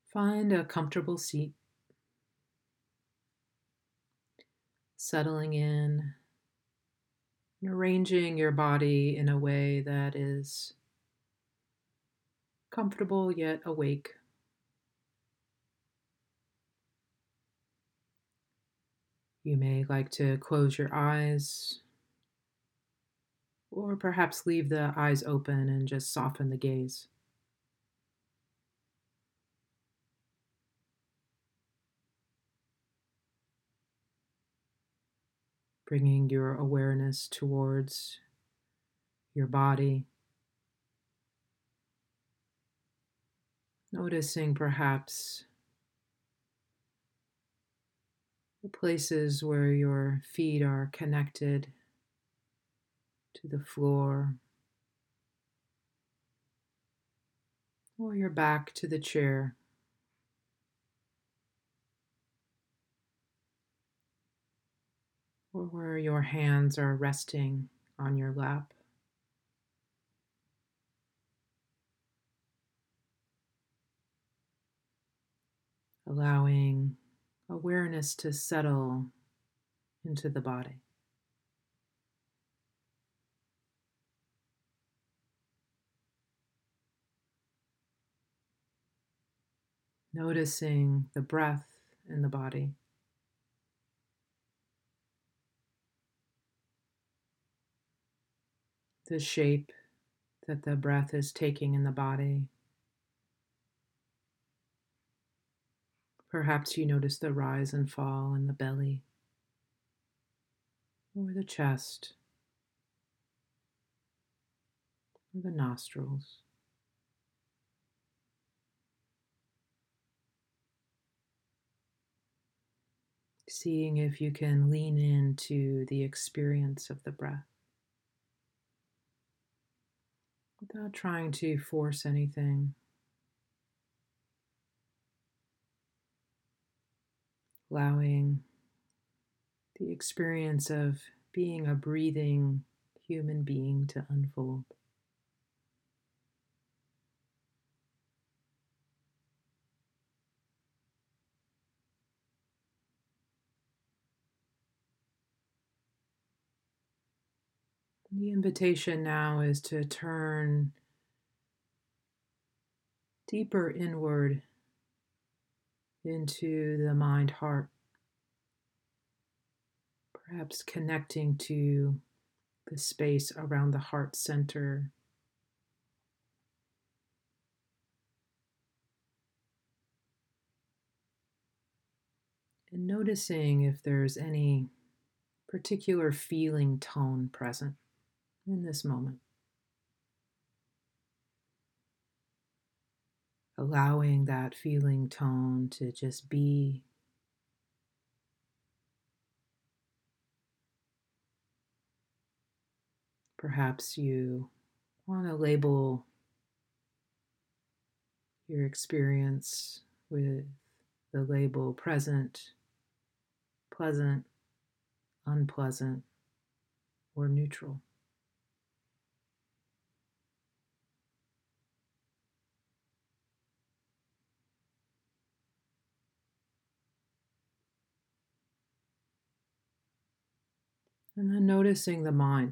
Find a comfortable seat, settling in and arranging your body in a way that is comfortable yet awake. You may like to close your eyes or perhaps leave the eyes open and just soften the gaze. Bringing your awareness towards your body, noticing perhaps the places where your feet are connected to the floor or your back to the chair, or where your hands are resting on your lap. Allowing awareness to settle into the body. Noticing the breath in the body, the shape that the breath is taking in the body. Perhaps you notice the rise and fall in the belly or the chest or the nostrils. Seeing if you can lean into the experience of the breath without trying to force anything. Allowing the experience of being a breathing human being to unfold. The invitation now is to turn deeper inward into the mind heart, perhaps connecting to the space around the heart center. And noticing if there's any particular feeling tone present in this moment. Allowing that feeling tone to just be. Perhaps you want to label your experience with the label present, pleasant, unpleasant, or neutral. And then noticing the mind.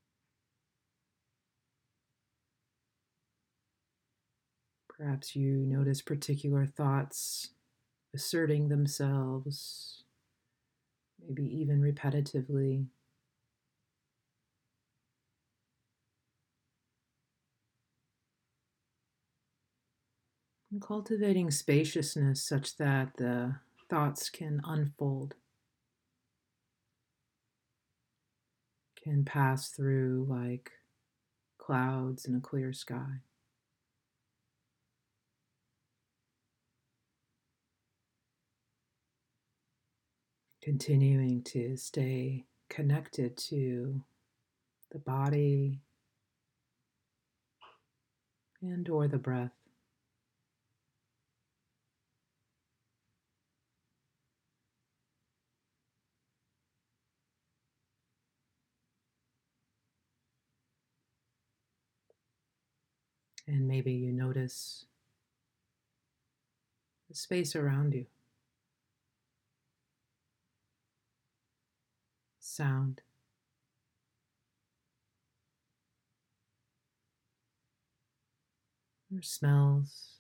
Perhaps you notice particular thoughts asserting themselves, maybe even repetitively. And cultivating spaciousness such that the thoughts can unfold, can pass through like clouds in a clear sky. Continuing to stay connected to the body and or the breath. And maybe you notice the space around you, sound, or smells.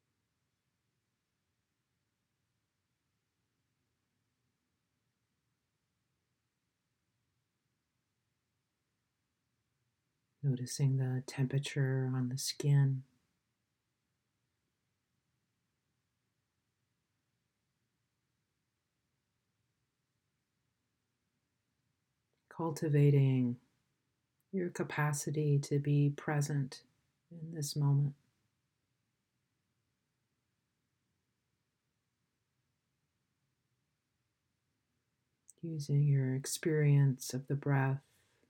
Noticing the temperature on the skin. Cultivating your capacity to be present in this moment. Using your experience of the breath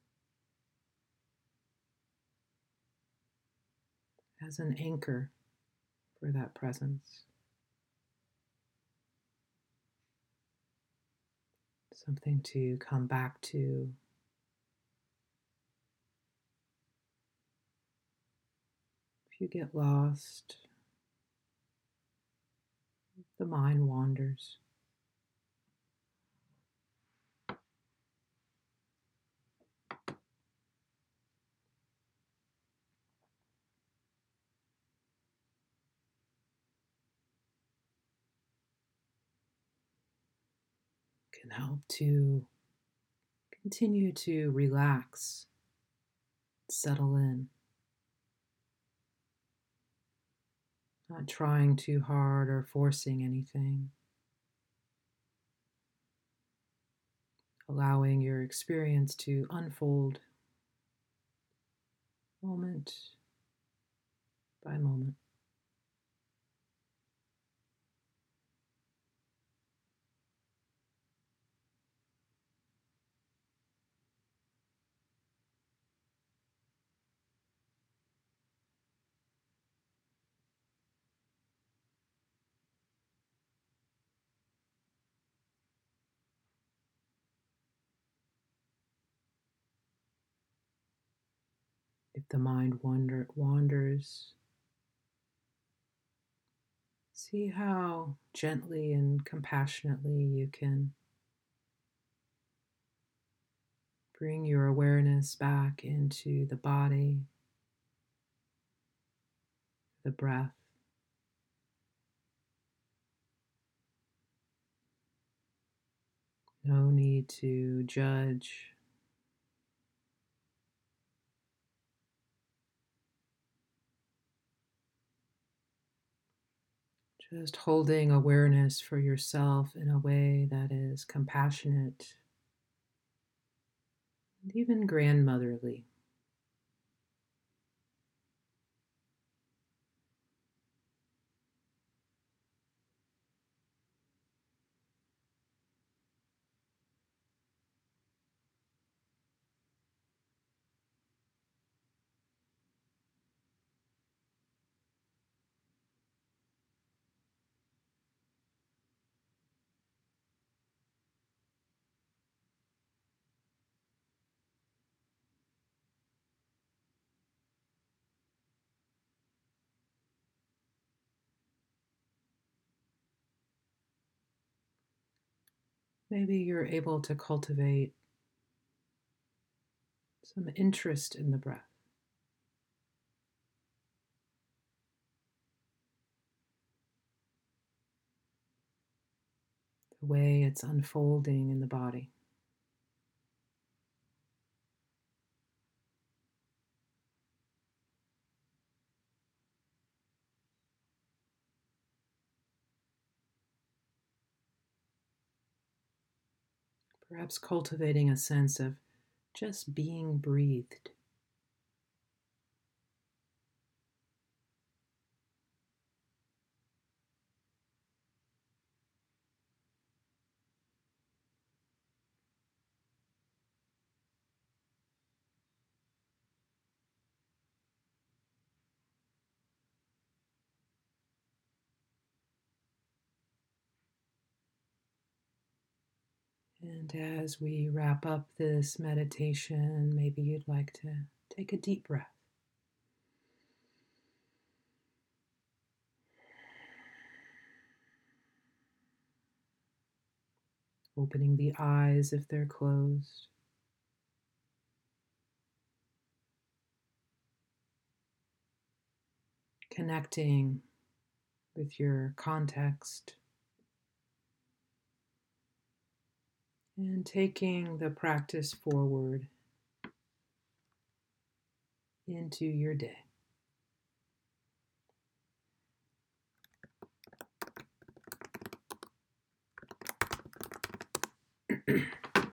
as an anchor for that presence. Something to come back to. If you get lost, the mind wanders. Can help to continue to relax, settle in, not trying too hard or forcing anything, allowing your experience to unfold moment by moment. If the mind wanders, see how gently and compassionately you can bring your awareness back into the body, the breath. No need to judge. Just holding awareness for yourself in a way that is compassionate and even grandmotherly. Maybe you're able to cultivate some interest in the breath, the way it's unfolding in the body. Perhaps cultivating a sense of just being breathed. And as we wrap up this meditation, maybe you'd like to take a deep breath. Opening the eyes if they're closed. Connecting with your context and taking the practice forward into your day.